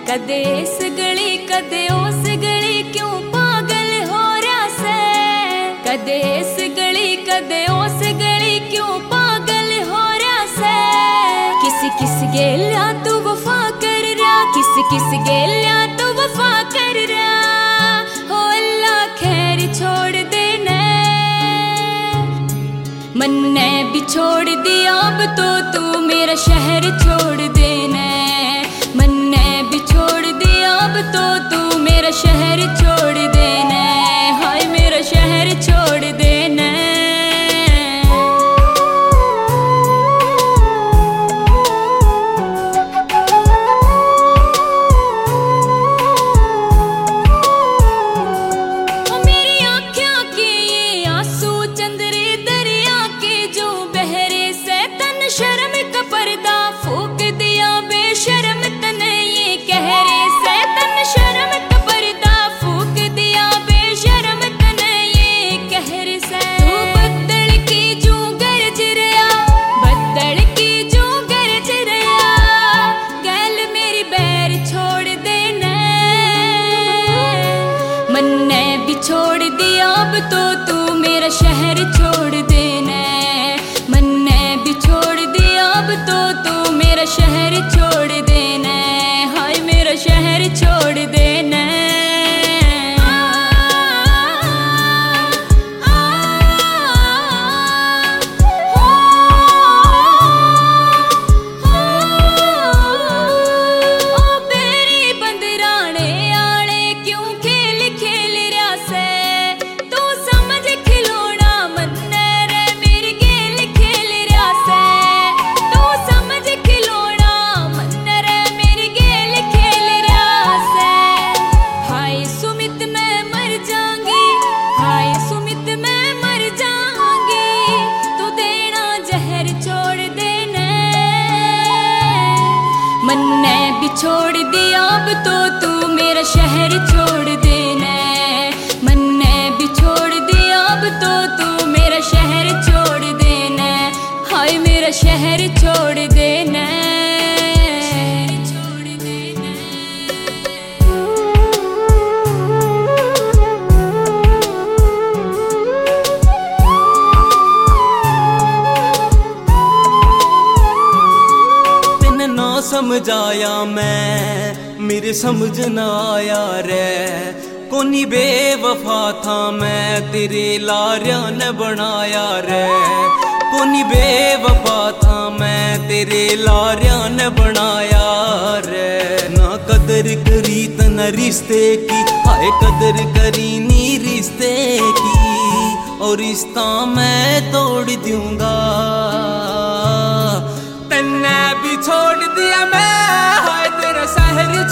कदे इस गली कदे उस गली क्यों पागल हो रहा से। कदे इस गली कदे उस गली क्यों पागल हो रहा से। किस गेलिया तू वफा कर रहा, किस गेलिया तू वफा कर रहा। हो अल्लाह खैर छोड़ देने, मन्ने भी छोड़ दिया अब तो तू मेरा शहर छोड़ देना। मन्ने भी छोड़ दिया अब तो तू मेरा शहर छोड़ देना। हाय मेरा शहर छोड़ देना। शर्म का पर्दा फूक दिया बेशर्म तने ये कहरे से। तन शर्म का पर्दा फूक दिया बेशर्म तने ये कहरे से। तू बदल की जू गरज रहा, बदल की जू गरज रहा। गैल मेरी बैर छोड़ देना, मन्ने भी छोड़ दिया अब तो तू मेरा शहर छोड़ देना। मन्ने भी छोड़ दिया अब तो तू मेरा शहर छोड़ देना। हाय मेरा शहर छोड़ देना। मन्ने भी छोड़ दिया अब तो तू मेरा शहर छोड़ देना। मन्ने भी छोड़ दिया अब तो तू मेरा शहर छोड़ देना। हाय मेरा शहर छोड़ देना। समझाया मैं मेरे समझ ना आया रे। कोनी बेवफा था मैं तेरे लारिया ने बनाया रे। कोनी बेवफा था मैं तेरे लारिया ने बनाया रे। ना कदर करी त न रिश्ते की, हाय कदर करी नी रिश्ते की। और रिश्ता मैं तोड़ दूंगा, तन्ने भी छोड़ दिया मैं। हाय तेरा शहर